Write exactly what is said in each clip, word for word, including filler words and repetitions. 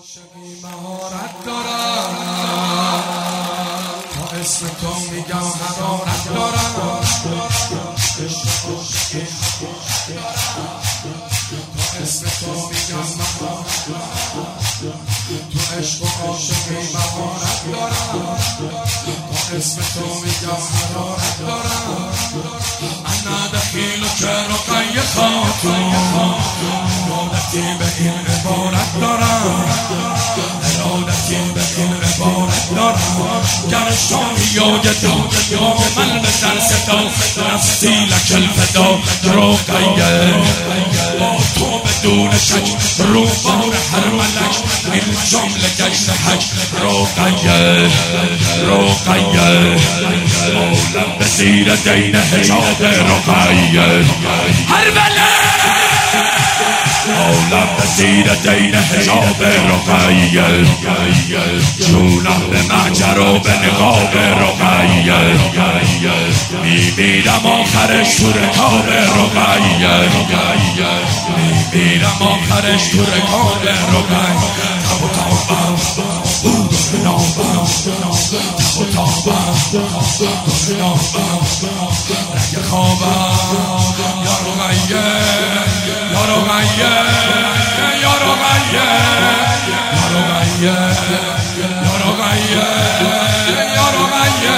عاشقی مهارت دارم، تا اسم تو میگم حرارت دارم. تا اسم تو میگم مهارت دارم، تو عشق و عاشقی مهارت دارم. تا اسم تو میگم حرارت دارم. انا دخیل و چهر و قی خاتون، ارادتی به این عبارت دارم. ارادتی به این عبارت دارم. گر شاهی یا گدا یا من به در صدا، نفسی لک الفدا رقیه. با تو بدون شک رو بار هر ملک، این جمله گشت حج رقیه رقیه. عالم به زیر دین حجاب رقیه. هر بله عالم به زیر دین حجاب رقیه. جونم به محجر و به نقاب رقیه. میمیرم آخرش تو رکاب رقیه. میمیرم آخرش تو رکاب رقیه. تب و تابم او دو نابم، تب و تابم دو نابم. رنگ خوابم یا رقیه یا رقیه یا رقیه یا رقیه یا رقیه یا رقیه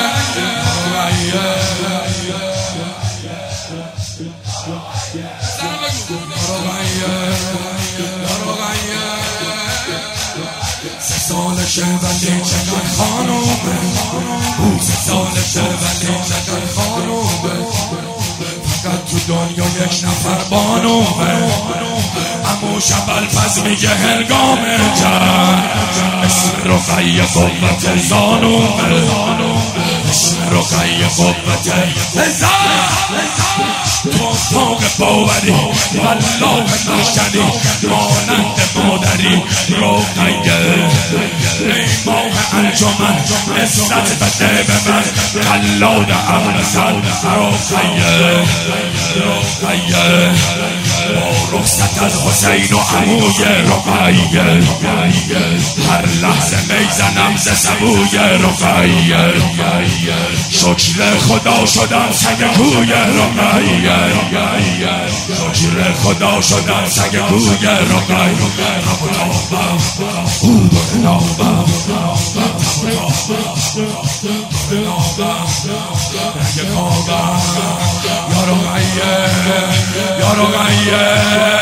سه سالشه ولی چقدر خانومه، او سه سالشه ولی چقدر خانومه. فقط تو دنیا یک نفر بانومه. امو شبل پس میگه هنگام جنگ، اسم رقیه قوت زانومه. اسم رقیه قوت زانومه. تو فوق باوری والله نشنی، مانند مادری رقیه. ای ماه انجمن عزت بده به من، قلاد امن زن رقیه رقیه. با رخصت از حسین و عموی رقیه، هر لحظه میزنم ز سبوی رقیه. شکر خدا شدم سگ کوی رقیه. شکر خدا شدم سگ کوی رقیه. تب و تابم او دو نابم، تب و تابم دو نابم. رنگ خوابم یا رقیه یا رقیه